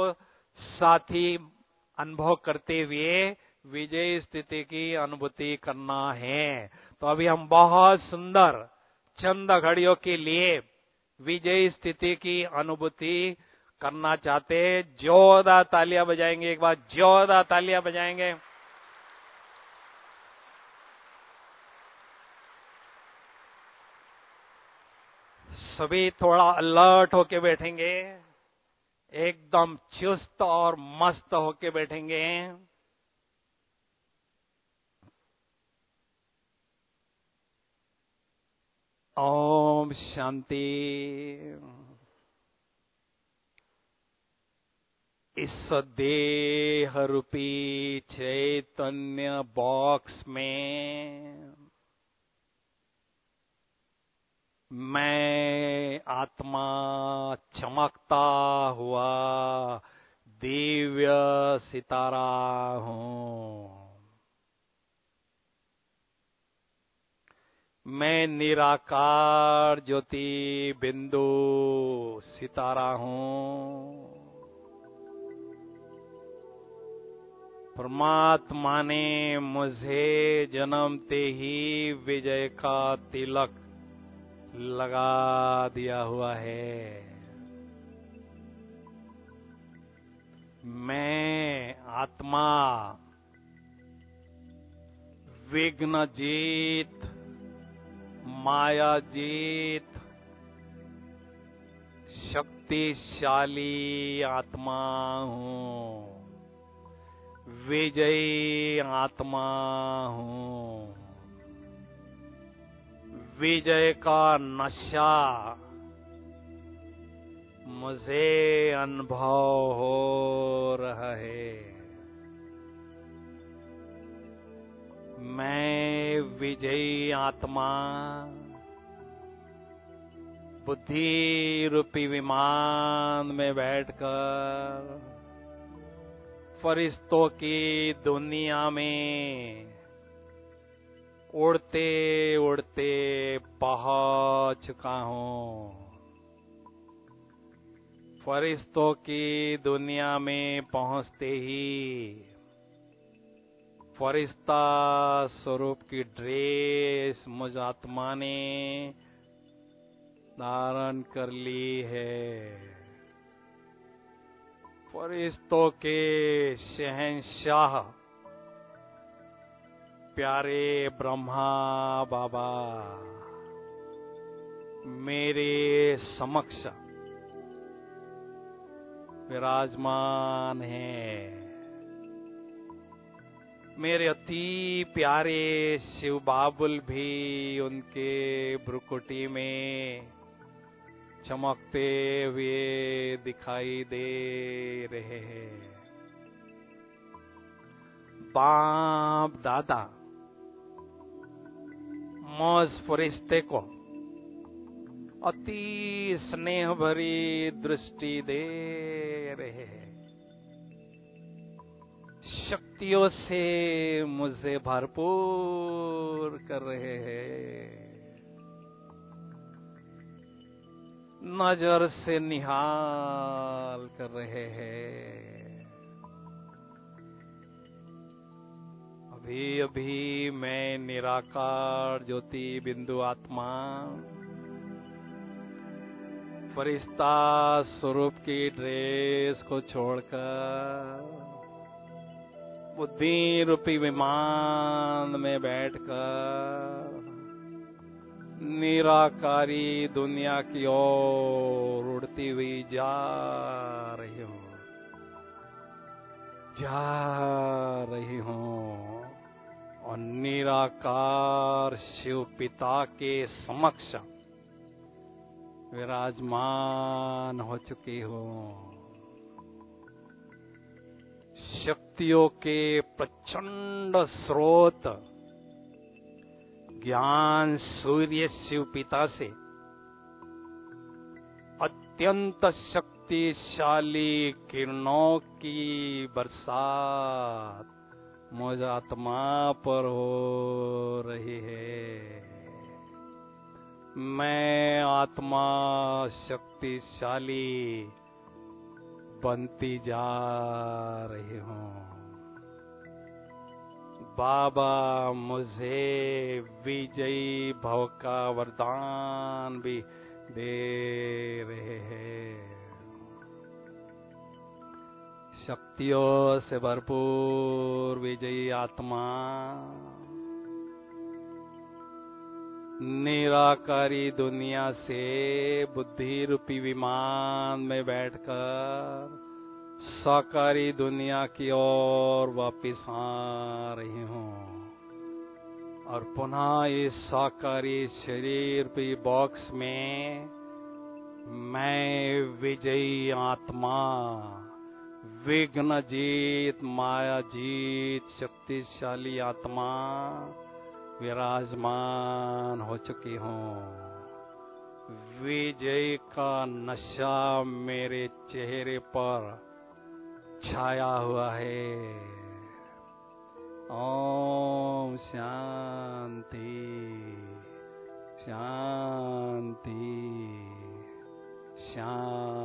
[SPEAKER 2] साथी अनुभव करते हुए विजय स्थिति की अनुभूति करना है। तो अभी हम बहुत सुंदर चंद घड़ियों के लिए विजय स्थिति की अनुभूति करना चाहते हैं। जोरदार तालियां बजाएंगे, एक बार जोरदार तालियां बजाएंगे। सभी थोड़ा अलर्ट होके बैठेंगे, एकदम चुस्त और मस्त होके बैठेंगे। ओम शांति। इस देह रूपी चैतन्य बॉक्स में मैं आत्मा चमकता हुआ दिव्य सितारा हूँ। मैं निराकार ज्योति बिंदु सितारा हूँ। परमात्मा ने मुझे जन्मते ही विजय का तिलक लगा दिया हुआ है। मैं आत्मा विघ्न जीत माया जीत शक्तिशाली आत्मा हूँ, विजयी आत्मा हूँ। विजय का नशा मुझे अनुभव हो रहा है। मैं विजयी आत्मा बुद्धि रूपी विमान में बैठकर फरिश्तों की दुनिया में उड़ते उड़ते पहुंच चुका हूं। फरिश्तों की दुनिया में पहुंचते ही फरिश्ता स्वरूप की ड्रेस मुझ आत्मा ने धारण कर ली है। फरिश्तों के शहंशाह प्यारे ब्रह्मा बाबा मेरे समक्ष विराजमान हैं। मेरे अति प्यारे शिव बाबुल भी उनके भ्रुकुटी में चमकते हुए दिखाई दे रहे हैं। बाप दादा मौज फरिश्ते को अति स्नेह भरी दृष्टि दे रहे हैं। शक्तियों से मुझे भरपूर कर रहे हैं। नजर से निहाल कर रहे हैं। अभी अभी मैं निराकार ज्योति बिंदु आत्मा फरिश्ता स्वरूप की ड्रेस को छोड़कर बुद्धि रूपी विमान में बैठकर निराकारी दुनिया की ओर उड़ती हुई जा रही हूँ जा रही हूँ और निराकार शिव पिता के समक्ष विराजमान हो चुकी हूँ। शक्तियों के प्रचंड स्रोत ज्ञान सूर्य शिव पिता से अत्यंत शक्तिशाली किरणों की बरसात मुझ आत्मा पर हो रही है। मैं आत्मा शक्तिशाली बनती जा रही हूँ। बाबा मुझे विजयी भव का वरदान भी दे रहे हैं। शक्तियों से भरपूर विजयी आत्मा निराकारी दुनिया से बुद्धि रूपी विमान में बैठकर साकारी दुनिया की ओर वापिस आ रही हूँ और पुनः इस साकारी शरीर रूपी बॉक्स में मैं विजयी आत्मा विघ्न जीत माया जीत शक्तिशाली आत्मा विराजमान हो चुकी हूँ। विजय का नशा मेरे चेहरे पर छाया हुआ है। ओम शांति शांति शांति।